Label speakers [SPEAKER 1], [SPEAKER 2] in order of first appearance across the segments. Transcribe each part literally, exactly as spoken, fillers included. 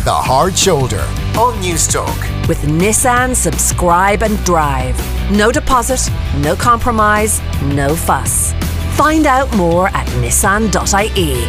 [SPEAKER 1] The Hard Shoulder on Newstalk.
[SPEAKER 2] With Nissan Subscribe and Drive. No deposit, no compromise, no fuss. Find out more at nissan dot I E.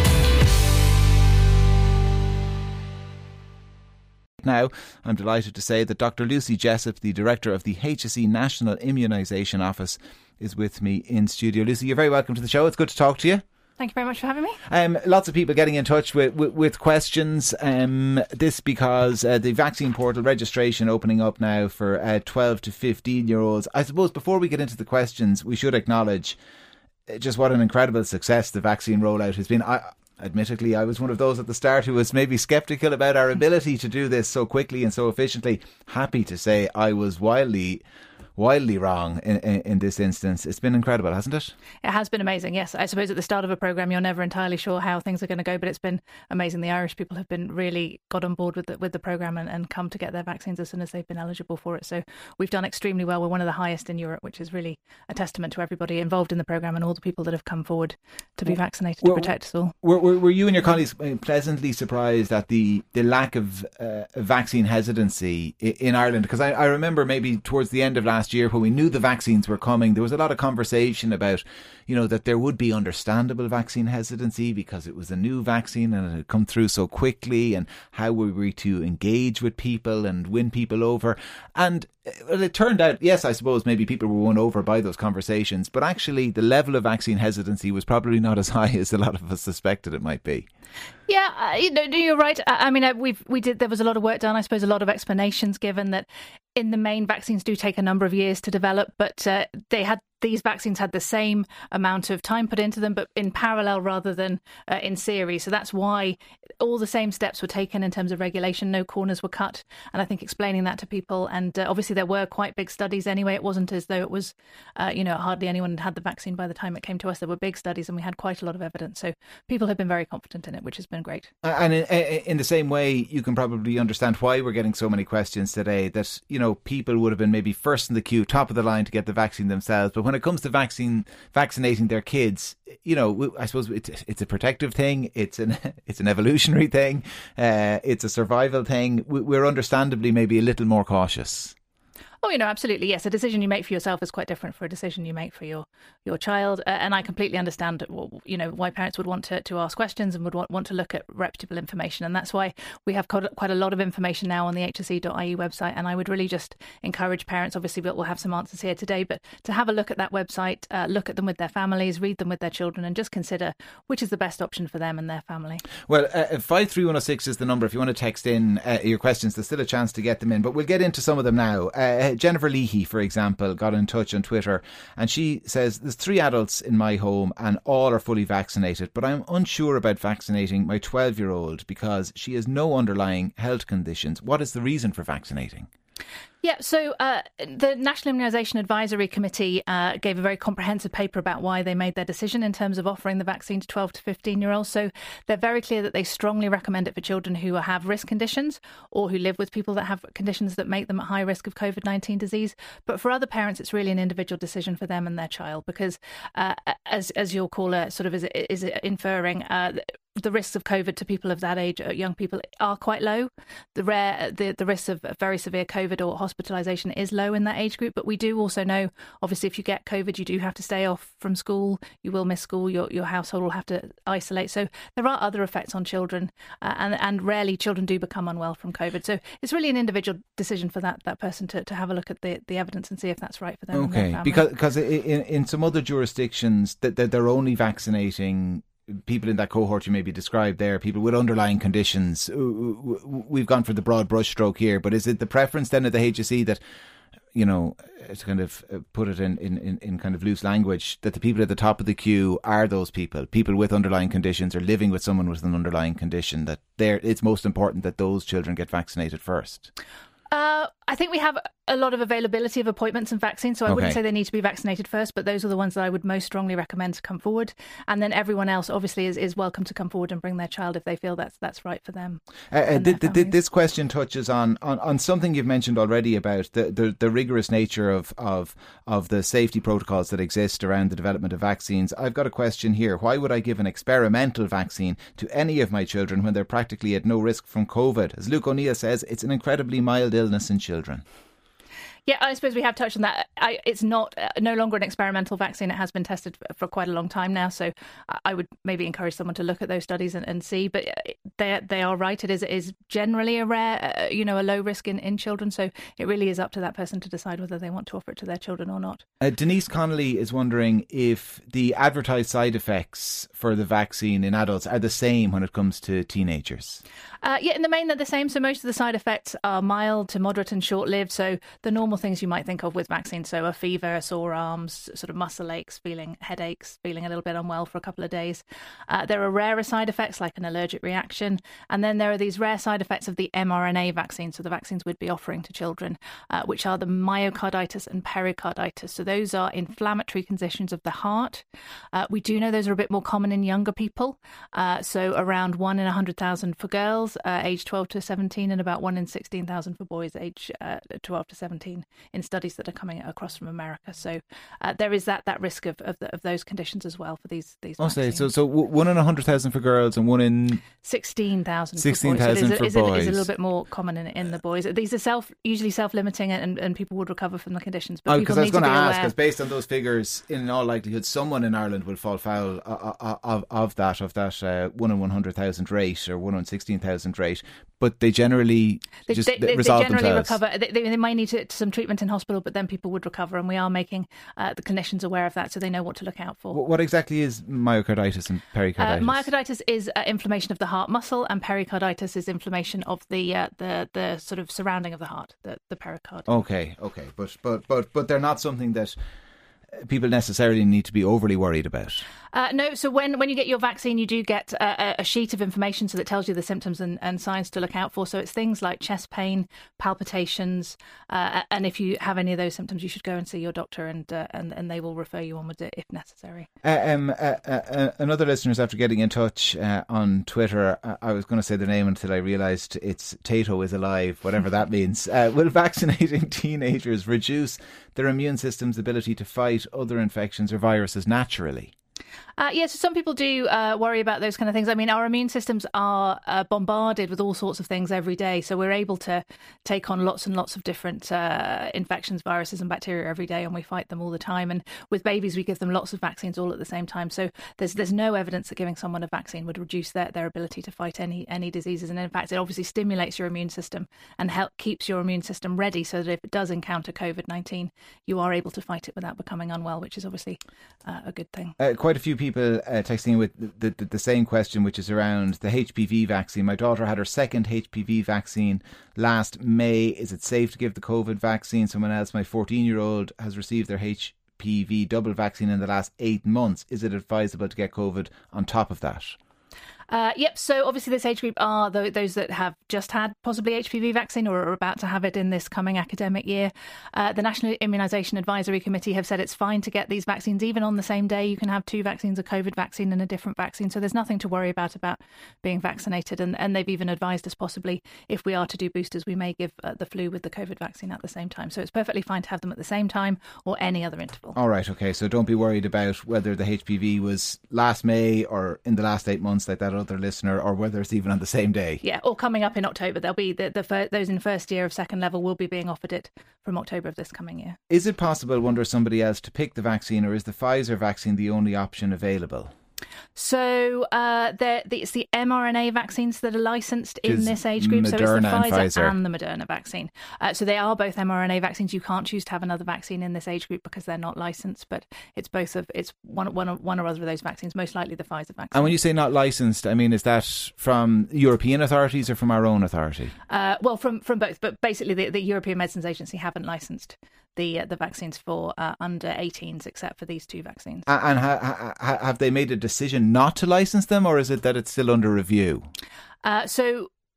[SPEAKER 3] Now, I'm delighted to say that Doctor Lucy Jessup, the Director of the H S E National Immunisation Office, is with me in studio. Lucy, you're very welcome to the show. It's good to talk to you.
[SPEAKER 4] Thank you very much for having me.
[SPEAKER 3] Um, lots of people getting in touch with, with, with questions. Um, this because uh, the vaccine portal registration opening up now for uh, twelve to fifteen year olds. I suppose before we get into the questions, we should acknowledge just what an incredible success the vaccine rollout has been. I, admittedly, I was one of those at the start who was maybe sceptical about our ability to do this so quickly and so efficiently. Happy to say I was wildly wildly wrong in, in, in this instance. It's been incredible, hasn't it?
[SPEAKER 4] It has been amazing, yes. I suppose at the start of a programme you're never entirely sure how things are going to go, but it's been amazing. The Irish people have been really got on board with the, with the programme and, and come to get their vaccines as soon as they've been eligible for it. So we've done extremely well. We're one of the highest in Europe, which is really a testament to everybody involved in the programme and all the people that have come forward to be vaccinated to protect us all.
[SPEAKER 3] Were, were, were you and your colleagues pleasantly surprised at the, the lack of uh, vaccine hesitancy in Ireland? Because I, I remember maybe towards the end of last year when we knew the vaccines were coming, there was a lot of conversation about, you know, that there would be understandable vaccine hesitancy because it was a new vaccine and it had come through so quickly, and how were we to engage with people and win people over. And well, it turned out, yes, I suppose maybe people were won over by those conversations, but actually the level of vaccine hesitancy was probably not as high as a lot of us suspected it might be.
[SPEAKER 4] Yeah, uh, you know, you're right. I mean, uh, we've we did. There was a lot of work done. I suppose a lot of explanations given that in the main vaccines do take a number of years to develop, but uh, they had these vaccines had the same amount of time put into them, but in parallel rather than uh, in series. So that's why all the same steps were taken in terms of regulation. No corners were cut. And I think explaining that to people, and uh, obviously there were quite big studies anyway. It wasn't as though it was, uh, you know, hardly anyone had had the vaccine by the time it came to us. There were big studies and we had quite a lot of evidence. So people have been very confident in it, which has been great.
[SPEAKER 3] And in, in the same way, you can probably understand why we're getting so many questions today, that, you know, people would have been maybe first in the queue, top of the line to get the vaccine themselves. But when it comes to vaccine, vaccinating their kids, you know, I suppose it's, it's a protective thing. It's an it's an evolutionary thing. Uh, it's a survival thing. We're understandably maybe a little more cautious.
[SPEAKER 4] Oh, you know, absolutely. Yes. A decision you make for yourself is quite different for a decision you make for your, your child. Uh, and I completely understand, you know, why parents would want to, to ask questions and would want, want to look at reputable information. And that's why we have quite a lot of information now on the H S E dot I E website. And I would really just encourage parents, obviously, we'll have some answers here today, but to have a look at that website, uh, look at them with their families, read them with their children, and just consider which is the best option for them and their family.
[SPEAKER 3] Well, uh, five three one oh six is the number. If you want to text in uh, your questions, there's still a chance to get them in, but we'll get into some of them now. Uh, Jennifer Leahy, for example, got in touch on Twitter, and she says, there's three adults in my home and all are fully vaccinated, but I'm unsure about vaccinating my twelve year old because she has no underlying health conditions. What is the reason for vaccinating?
[SPEAKER 4] Yeah, so uh, the National Immunisation Advisory Committee uh, gave a very comprehensive paper about why they made their decision in terms of offering the vaccine to twelve to fifteen year olds. So they're very clear that they strongly recommend it for children who have risk conditions or who live with people that have conditions that make them at high risk of COVID nineteen disease. But for other parents, it's really an individual decision for them and their child, because uh, as as your caller sort of is, is inferring, uh, the risks of COVID to people of that age, young people, are quite low. The rare, the, the risk of very severe COVID or hospitalisation is low in that age group. But we do also know, obviously, if you get COVID, you do have to stay off from school. You will miss school. Your your household will have to isolate. So there are other effects on children, uh, and and rarely children do become unwell from COVID. So it's really an individual decision for that that person to, to have a look at the, the evidence and see if that's right for them.
[SPEAKER 3] Okay,
[SPEAKER 4] and their family.
[SPEAKER 3] because because in, in some other jurisdictions that, that they're only vaccinating people in that cohort you maybe described there, people with underlying conditions. We've gone for the broad brushstroke here, but is it the preference then at the H S E that, you know, to kind of put it in, in, in kind of loose language, that the people at the top of the queue are those people, people with underlying conditions or living with someone with an underlying condition, that they're, it's most important that those children get vaccinated first?
[SPEAKER 4] Uh, I think we have a lot of availability of appointments and vaccines, so I okay. wouldn't say they need to be vaccinated first, but those are the ones that I would most strongly recommend to come forward. And then everyone else obviously is, is welcome to come forward and bring their child if they feel that's that's right for them.
[SPEAKER 3] Uh, uh, th- th- this question touches on, on, on something you've mentioned already about the, the, the rigorous nature of, of, of the safety protocols that exist around the development of vaccines. I've got a question here. Why would I give an experimental vaccine to any of my children when they're practically at no risk from COVID? As Luke O'Neill says, it's an incredibly mild illness in children.
[SPEAKER 4] Yeah, I suppose we have touched on that. I, it's not uh, no longer an experimental vaccine. It has been tested for, for quite a long time now. So I would maybe encourage someone to look at those studies and, and see. But they they are right. It is it is generally a rare, uh, you know, a low risk in, in children. So it really is up to that person to decide whether they want to offer it to their children or not.
[SPEAKER 3] Uh, Denise Connolly is wondering if the advertised side effects for the vaccine in adults are the same when it comes to teenagers.
[SPEAKER 4] Uh, yeah, in the main, they're the same. So most of the side effects are mild to moderate and short-lived. So the normal things you might think of with vaccines, so a fever, sore arms, sort of muscle aches, feeling headaches, feeling a little bit unwell for a couple of days. Uh, there are rarer side effects like an allergic reaction. And then there are these rare side effects of the mRNA vaccine, so the vaccines we'd be offering to children, uh, which are the myocarditis and pericarditis. So those are inflammatory conditions of the heart. Uh, we do know those are a bit more common in younger people. Uh, so around one in one hundred thousand for girls, uh, aged twelve to seventeen, and about one in sixteen thousand for boys, aged uh, twelve to seventeen, in studies that are coming across from America. So uh, there is that that risk of of, the, of those conditions as well for these these.
[SPEAKER 3] Oh, so so one in a hundred thousand for girls and one in
[SPEAKER 4] sixteen thousand.
[SPEAKER 3] Sixteen thousand for boys.
[SPEAKER 4] So it is a little bit more common in in the boys. These are self usually self limiting, and, and people would recover from the conditions. But
[SPEAKER 3] oh,
[SPEAKER 4] because
[SPEAKER 3] I was going to ask,
[SPEAKER 4] because
[SPEAKER 3] based on those figures, in all likelihood, someone in Ireland will fall foul of, of, of that of that uh, one in one hundred thousand rate or one in sixteen thousand rate. But they generally
[SPEAKER 4] they,
[SPEAKER 3] just
[SPEAKER 4] they,
[SPEAKER 3] resolve
[SPEAKER 4] they generally
[SPEAKER 3] themselves.
[SPEAKER 4] recover. They, they might need to, some treatment in hospital, but then people would recover, and we are making uh, the clinicians aware of that, so they know what to look out for.
[SPEAKER 3] What exactly is myocarditis and pericarditis?
[SPEAKER 4] Uh, myocarditis is uh, inflammation of the heart muscle, and pericarditis is inflammation of the uh, the the sort of surrounding of the heart, the the pericardium.
[SPEAKER 3] Okay, okay, but but but but they're not something that people necessarily need to be overly worried about.
[SPEAKER 4] Uh, no, so when, when you get your vaccine, you do get a, a sheet of information so that tells you the symptoms and, and signs to look out for. So it's things like chest pain, palpitations, uh, and if you have any of those symptoms, you should go and see your doctor, and uh, and, and they will refer you onwards if necessary.
[SPEAKER 3] Uh, um, uh, uh, another listener's after getting in touch uh, on Twitter. Uh, I was going to say the name until I realised it's Tato is alive, whatever that means. Uh, will vaccinating teenagers reduce their immune system's ability to fight other infections or viruses naturally?
[SPEAKER 4] Uh, yeah, so some people do uh, worry about those kind of things. I mean, our immune systems are uh, bombarded with all sorts of things every day. So we're able to take on lots and lots of different uh, infections, viruses and bacteria every day, and we fight them all the time. And with babies, we give them lots of vaccines all at the same time. So there's there's no evidence that giving someone a vaccine would reduce their, their ability to fight any any diseases. And in fact, it obviously stimulates your immune system and help keeps your immune system ready so that if it does encounter COVID nineteen, you are able to fight it without becoming unwell, which is obviously uh, a good thing.
[SPEAKER 3] Uh, quite a few people People uh, texting with the, the, the same question, which is around the H P V vaccine. My daughter had her second H P V vaccine last May. Is it safe to give the COVID vaccine? Someone else, my fourteen-year-old has received their H P V double vaccine in the last eight months. Is it advisable to get COVID on top of that?
[SPEAKER 4] Uh, yep, so obviously this age group are th- those that have just had possibly H P V vaccine or are about to have it in this coming academic year. Uh, the National Immunisation Advisory Committee have said it's fine to get these vaccines even on the same day. You can have two vaccines, a COVID vaccine and a different vaccine, so there's nothing to worry about about being vaccinated. And, and they've even advised us possibly if we are to do boosters, we may give uh, the flu with the COVID vaccine at the same time. So it's perfectly fine to have them at the same time or any other interval.
[SPEAKER 3] All right, okay, so don't be worried about whether the H P V was last May or in the last eight months like that other listener, or whether it's even on the same day.
[SPEAKER 4] Yeah, or coming up in October. There'll be the, the fir- those in first year of second level will be being offered it from October of this coming year.
[SPEAKER 3] Is it possible, wonder somebody else, to pick the vaccine, or is the Pfizer vaccine the only option available?
[SPEAKER 4] So uh, the, it's the mRNA vaccines that are licensed in this age group.
[SPEAKER 3] Moderna
[SPEAKER 4] so it's the Pfizer
[SPEAKER 3] and, Pfizer.
[SPEAKER 4] and the Moderna vaccine. Uh, so they are both mRNA vaccines. You can't choose to have another vaccine in this age group because they're not licensed. But it's both of it's one one one or other of those vaccines. Most likely the Pfizer vaccine.
[SPEAKER 3] And when you say not licensed, I mean, is that from European authorities or from our own authority?
[SPEAKER 4] Uh, well, from from both. But basically, the, the European Medicines Agency haven't licensed the uh, the vaccines for uh, under eighteens, except for these two vaccines.
[SPEAKER 3] And ha- ha- have they made a decision not to license them, or is it that it's still under review?
[SPEAKER 4] Uh, so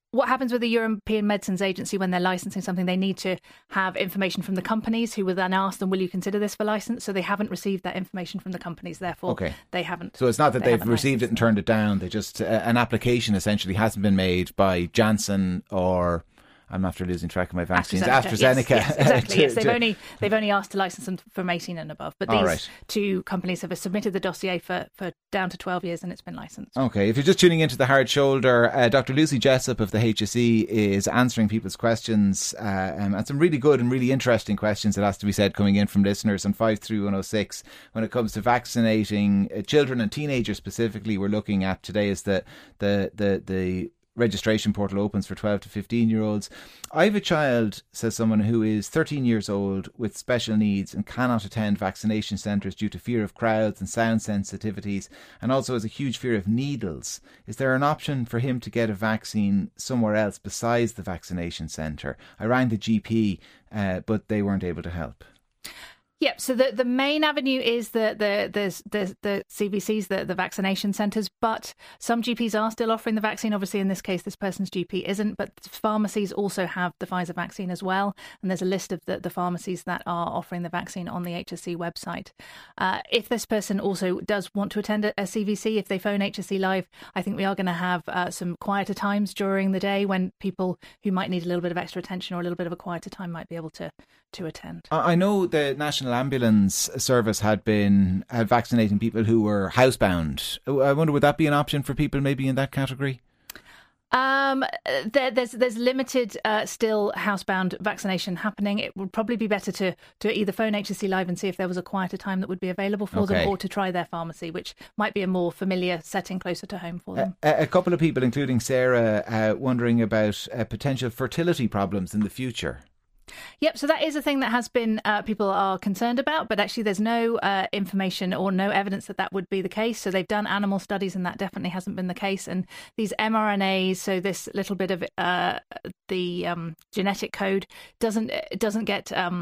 [SPEAKER 4] what happens with the European Medicines Agency when they're licensing something, they need to have information from the companies who will then ask them, will you consider this for license? So they haven't received that information from the companies, therefore okay. they haven't.
[SPEAKER 3] So it's not that
[SPEAKER 4] they
[SPEAKER 3] they've received it and turned it down. They just, uh, an application essentially hasn't been made by Janssen or... I'm after losing track of my vaccines.
[SPEAKER 4] AstraZeneca.
[SPEAKER 3] AstraZeneca.
[SPEAKER 4] Yes, yes, exactly.
[SPEAKER 3] to,
[SPEAKER 4] yes, they've
[SPEAKER 3] to...
[SPEAKER 4] only they've only asked to license them from eighteen and above. But these right. two companies have submitted the dossier for, for down to twelve years, and it's been licensed.
[SPEAKER 3] Okay. If you're just tuning into The Hard Shoulder, uh, Doctor Lucy Jessup of the H S E is answering people's questions, uh, um, and some really good and really interesting questions, it has to be said, coming in from listeners on five three one oh six when it comes to vaccinating uh, children and teenagers specifically. We're looking at today is the the the the registration portal opens for twelve to fifteen year olds. I have a child, says someone, who is thirteen years old with special needs and cannot attend vaccination centres due to fear of crowds and sound sensitivities, and also has a huge fear of needles. Is there an option for him to get a vaccine somewhere else besides the vaccination centre? I rang the G P, uh, but they weren't able to help.
[SPEAKER 4] Yep. So the, the main avenue is the the the the, the C V Cs, the, the vaccination centres, but some G Ps are still offering the vaccine. Obviously, in this case, this person's G P isn't, but pharmacies also have the Pfizer vaccine as well. And there's a list of the, the pharmacies that are offering the vaccine on the H S E website. Uh, if this person also does want to attend a, a C V C, if they phone H S E Live, I think we are going to have uh, some quieter times during the day when people who might need a little bit of extra attention or a little bit of a quieter time might be able to, to attend.
[SPEAKER 3] I know the National Ambulance Service had been had vaccinating people who were housebound. I wonder, would that be an option for people maybe in that category?
[SPEAKER 4] Um, there, there's there's limited uh, still housebound vaccination happening. It would probably be better to, to either phone H S E Live and see if there was a quieter time that would be available for okay. them, or to try their pharmacy, which might be a more familiar setting closer to home for them.
[SPEAKER 3] A, a couple of people, including Sarah, uh, wondering about uh, potential fertility problems in the future.
[SPEAKER 4] Yep, so that is a thing that has been, uh, people are concerned about, but actually there's no uh, information or no evidence that that would be the case. So they've done animal studies and that definitely hasn't been the case. And these mRNAs, so this little bit of uh, the um, genetic code doesn't doesn't get um,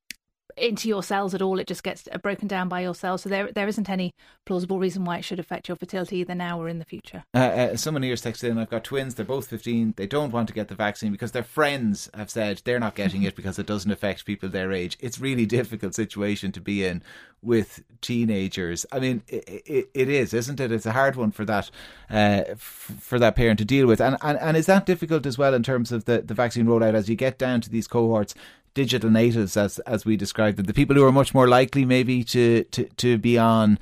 [SPEAKER 4] into your cells at all. It just gets broken down by your cells. So there there isn't any plausible reason why it should affect your fertility either now or in the future. Uh,
[SPEAKER 3] uh, someone here's texted in, I've got twins, they're both fifteen, they don't want to get the vaccine because their friends have said they're not getting it because it doesn't affect people their age. It's really difficult situation to be in with teenagers. I mean, it, it, it is, isn't it? It's a hard one for that uh, f- for that parent to deal with. And, and and is that difficult as well in terms of the, the vaccine rollout as you get down to these cohorts? Digital natives, as as we described them, the people who are much more likely maybe to, to, to be on,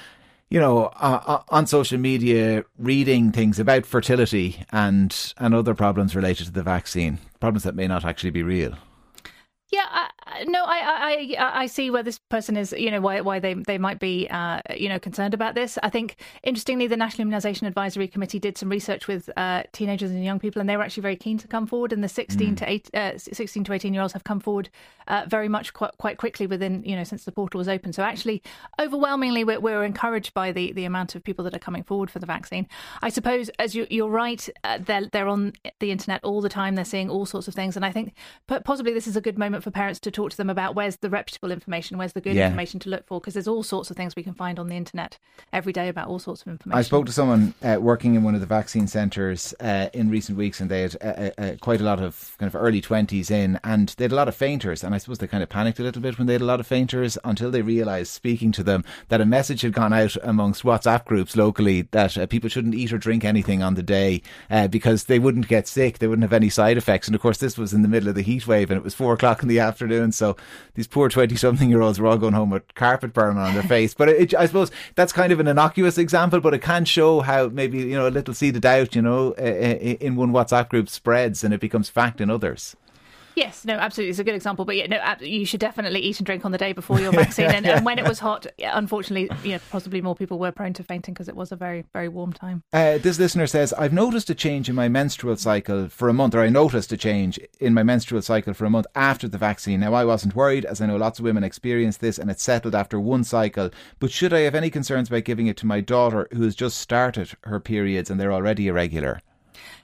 [SPEAKER 3] you know, uh, on social media reading things about fertility and and other problems related to the vaccine, problems that may not actually be real.
[SPEAKER 4] Yeah, I, no, I, I I see where this person is, you know, why why they, they might be, uh, you know, concerned about this. I think, interestingly, the National Immunisation Advisory Committee did some research with uh, teenagers and young people, and they were actually very keen to come forward. And the sixteen to eight, uh, sixteen to eighteen year olds have come forward uh, very much quite, quite quickly within, you know, since the portal was open. So actually, overwhelmingly, we're, we're encouraged by the, the amount of people that are coming forward for the vaccine. I suppose, as you, you're right, uh, they're they're on the internet all the time. They're seeing all sorts of things, and I think possibly this is a good moment for parents to talk to them about where's the reputable information, where's the good yeah. information to look for, because there's all sorts of things we can find on the internet every day about all sorts of information.
[SPEAKER 3] I spoke to someone uh, working in one of the vaccine centres uh, in recent weeks, and they had uh, uh, quite a lot of kind of early twenties in, and they had a lot of fainters, and I suppose they kind of panicked a little bit when they had a lot of fainters until they realised, speaking to them, that a message had gone out amongst WhatsApp groups locally that uh, people shouldn't eat or drink anything on the day uh, because they wouldn't get sick, they wouldn't have any side effects. And of course this was in the middle of the heat wave and it was four o'clock in the afternoon. So these poor twenty-something-year-olds were all going home with carpet burn on their face. But it, I suppose that's kind of an innocuous example, but it can show how maybe, you know, a little seed of doubt, you know, in one WhatsApp group spreads and it becomes fact in others.
[SPEAKER 4] Yes, no, absolutely. It's a good example. But yeah, no, you should definitely eat and drink on the day before your vaccine. And, and when it was hot, yeah, unfortunately, you know, possibly more people were prone to fainting because it was a very, very warm time.
[SPEAKER 3] Uh, this listener says, I've noticed a change in my menstrual cycle for a month, or I noticed a change in my menstrual cycle for a month after the vaccine. Now, I wasn't worried, as I know lots of women experience this, and it settled after one cycle. But should I have any concerns about giving it to my daughter who has just started her periods and they're already irregular?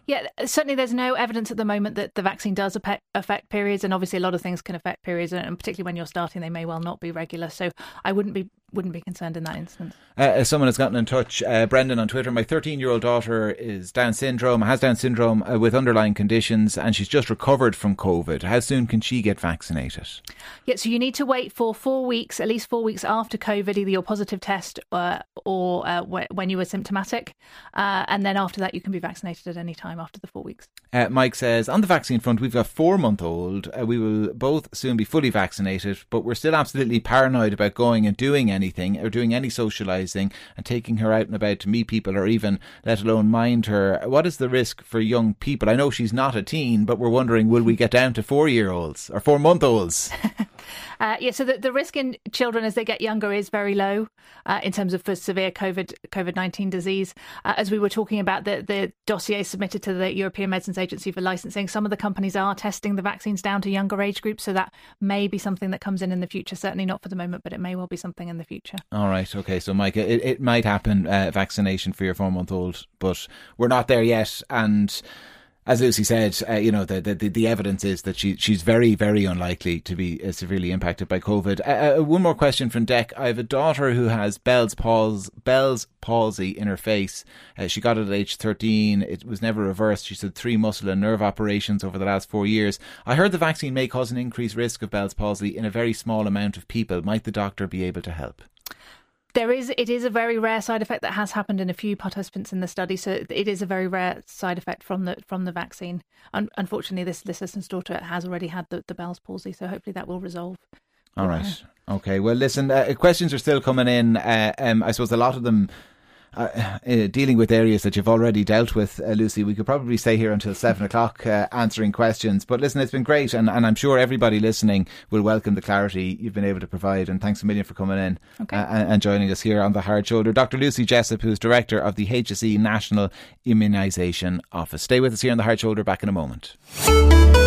[SPEAKER 4] Yeah, certainly there's no evidence at the moment that the vaccine does affect periods, and obviously a lot of things can affect periods, and particularly when you're starting, they may well not be regular. So I wouldn't be wouldn't be concerned in that instance.
[SPEAKER 3] Uh, someone has gotten in touch, uh, Brendan on Twitter. My thirteen-year-old daughter is Down syndrome, has Down syndrome uh, with underlying conditions, and she's just recovered from COVID. How soon can she get vaccinated?
[SPEAKER 4] Yeah, so you need to wait for four weeks, at least four weeks after COVID, either your positive test uh, or uh, wh- when you were symptomatic, uh, and then after that you can be vaccinated at any time after the four weeks.
[SPEAKER 3] Uh, Mike says, on the vaccine front, we've got a four-month-old. Uh, we will both soon be fully vaccinated, but we're still absolutely paranoid about going and doing anything or doing any socialising and taking her out and about to meet people or even, let alone mind her. What is the risk for young people? I know she's not a teen, but we're wondering, will we get down to four-year-olds or four-month-olds?
[SPEAKER 4] Uh, yeah, so the, the risk in children as they get younger is very low uh, in terms of for severe COVID COVID nineteen disease. Uh, as we were talking about, the, the dossier submitted to the European Medicines Agency for licensing, some of the companies are testing the vaccines down to younger age groups, so that may be something that comes in in the future. Certainly not for the moment, but it may well be something in the future. All
[SPEAKER 3] right, okay, so Mike, it, it might happen, uh, vaccination for your four-month-old, but we're not there yet, and as Lucy said, uh, you know, the, the the evidence is that she she's very, very unlikely to be uh, severely impacted by COVID. Uh, uh, one more question from Dec. I have a daughter who has Bell's palsy, Bell's palsy in her face. Uh, she got it at age thirteen. It was never reversed. She's had three muscle and nerve operations over the last four years. I heard the vaccine may cause an increased risk of Bell's palsy in a very small amount of people. Might the doctor be able to help?
[SPEAKER 4] There is, it is a very rare side effect that has happened in a few participants in the study. So it is a very rare side effect from the from the vaccine. Un- unfortunately, this this listener's daughter has already had the, the Bell's palsy, so hopefully that will resolve.
[SPEAKER 3] All right. Okay. Well, listen, uh, questions are still coming in. Uh, um, I suppose a lot of them Uh, uh, dealing with areas that you've already dealt with, uh, Lucy. We could probably stay here until seven o'clock uh, answering questions. But listen, it's been great, and, and I'm sure everybody listening will welcome the clarity you've been able to provide. And thanks a million for coming in
[SPEAKER 4] okay.
[SPEAKER 3] uh, and, and joining us here on The Hard Shoulder. Doctor Lucy Jessup, who's Director of the H S E National Immunisation Office. Stay with us here on The Hard Shoulder, back in a moment.